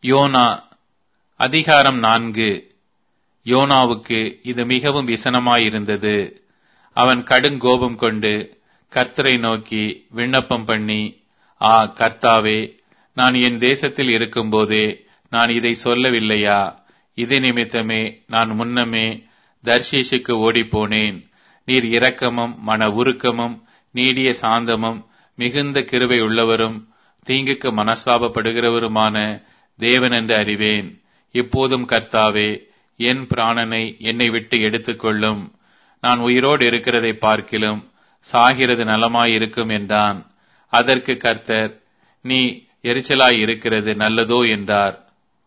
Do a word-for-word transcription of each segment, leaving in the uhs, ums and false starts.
YONO அதிகாரம் நான்கு. யோனாவுக்கு இது மிகவும் விசனமாயிருந்தது. அவன் கடுங்கோபம் கொண்டு கர்த்தரை நோக்கி விண்ணப்பம் பண்ணி, ஆ கர்த்தாவே, நான் என் தேசத்தில் இருக்கும்போதே நான் இதை சொல்லவில்லையா? இது நிமித்தமே நான் முன்னமே தர்ஷீஷுக்கு ஓடிப்போனேன். நீர் இரக்கமும் மன உருக்கமும் நீடிய சாந்தமும் மிகுந்த கிருபை உள்ளவரும் தீங்குக்கு மனஸ்தாபப்படுகிறவருமான தேவன் என்று அறிவேன். இப்போதும் கர்த்தாவே, என் பிராணனை என்னை விட்டு எடுத்துக்கொள்ளும். நான் உயிரோடு இருக்கிறதை பார்க்கிலும் சாகிறது நலமாயிருக்கும் என்றான். அதற்கு கர்த்தர், நீ எரிச்சலாய் இருக்கிறது நல்லதோ என்றார்.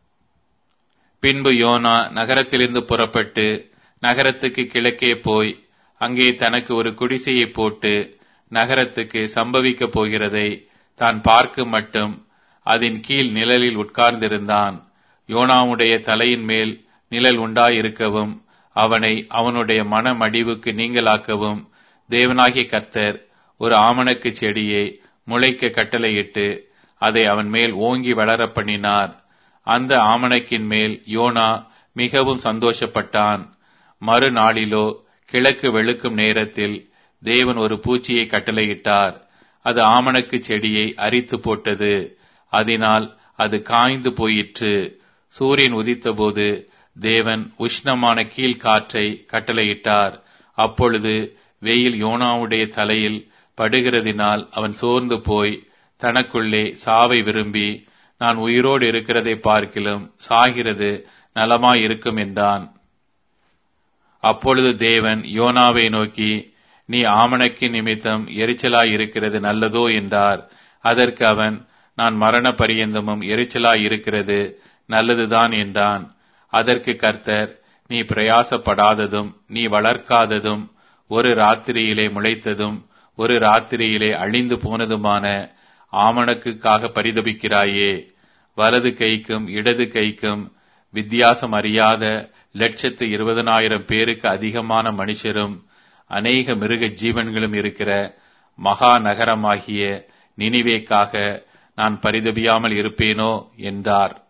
பின்பு யோனா நகரத்திலிருந்து புறப்பட்டு நகரத்துக்கு கிழக்கே போய் அங்கே தனக்கு ஒரு குடிசையை போட்டு நகரத்துக்கு சம்பவிக்கப் போகிறதை தான் பார்க்கும் மட்டும் அதன் கீழ் நிழலில் உட்கார்ந்திருந்தான். யோனாவுடைய தலையின் மேல் நிழல் உண்டாயிருக்கவும் அவனை அவனுடைய மனமடிவுக்கு நீங்களாக்கவும் தேவனாகிய கர்த்தர் ஒரு ஆமணக்கு செடியை முளைக்க கட்டளையிட்டு அதை அவன் மேல் ஓங்கி வளர பண்ணினார். அந்த ஆமணக்கின் மேல் யோனா மிகவும் சந்தோஷப்பட்டான். மறுநாளிலோ கிழக்கு வெளுக்கும் நேரத்தில் தேவன் ஒரு பூச்சியை கட்டளையிட்டார். அது ஆமணக்கு செடியை அரித்து போட்டது. அதனால் அது காய்ந்து போயிற்று. சூரியன் உதித்தபோது தேவன் உஷ்ணமான கீழ்காற்றை கட்டளையிட்டார். அப்பொழுது வெயில் யோனாவுடைய தலையில் படுகிறதினால் அவன் சோர்ந்து போய் தனக்குள்ளே சாவை விரும்பி, நான் உயிரோடு இருக்கிறதை பார்க்கிலும் சாகிறது நலமாயிருக்கும் என்றான். அப்பொழுது தேவன் யோனாவை நோக்கி, நீ ஆமணக்கு நிமித்தம் எரிச்சலாய் இருக்கிறது நல்லதோ என்றார். அதற்கு அவன், நான் மரண பரியந்தமும் எரிச்சலாய் இருக்கிறது நல்லதுதான் என்றான். அதற்கு கர்த்தர், நீ பிரயாசப்படாததும் நீ வளர்க்காததும் ஒரு ராத்திரியிலே முளைத்ததும் ஒரு ராத்திரியிலே அழிந்து போனதுமான ஆமணக்குக்காக பரிதபிக்கிறாயே. வலது கைக்கும் இடது கைக்கும் வித்தியாசம் அறியாத லட்சத்து இருபதனாயிரம் பேருக்கு அதிகமான மனுஷரும் அநேக மிருக ஜீவன்களும் இருக்கிற மகா நகரமாகிய நினிவேக்காக நான் பரிதபியாமல் இருப்பேனோ என்றார்.